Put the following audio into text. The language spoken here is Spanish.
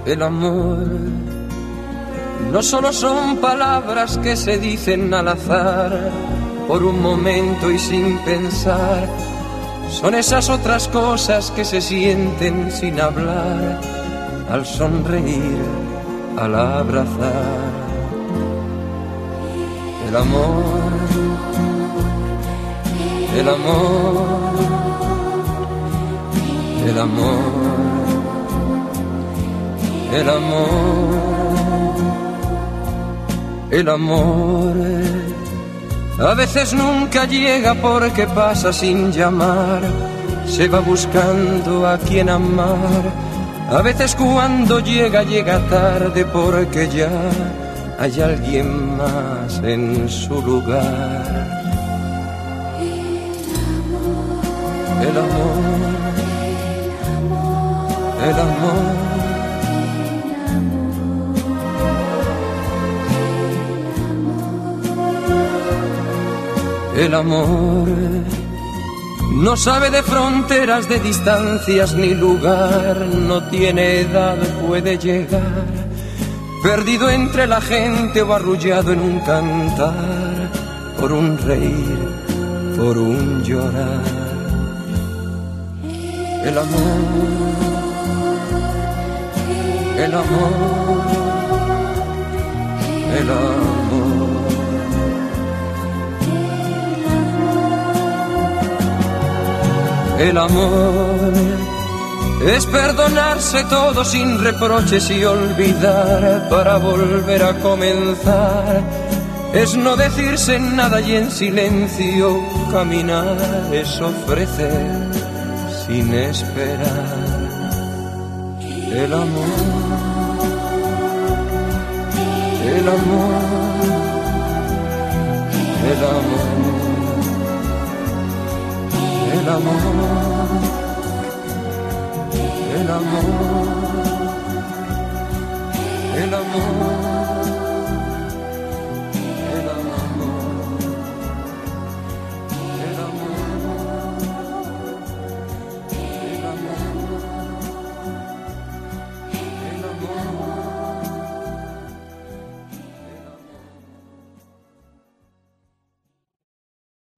El amor no solo son palabras que se dicen al azar, por un momento y sin pensar. Son esas otras cosas que se sienten sin hablar, al sonreír, al abrazar. El amor, el amor, el amor, el amor, el amor. A veces nunca llega porque pasa sin llamar, se va buscando a quien amar. A veces cuando llega, llega tarde porque ya hay alguien más en su lugar. El amor, el amor, el amor no sabe de fronteras, de distancias ni lugar, no tiene edad, puede llegar, perdido entre la gente o arrullado en un cantar, por un reír, por un llorar. El amor, el amor, el amor. El amor es perdonarse todo sin reproches y olvidar para volver a comenzar. Es no decirse nada y en silencio caminar. Es ofrecer sin esperar. El amor, el amor, el amor. El amor, el amor, el amor.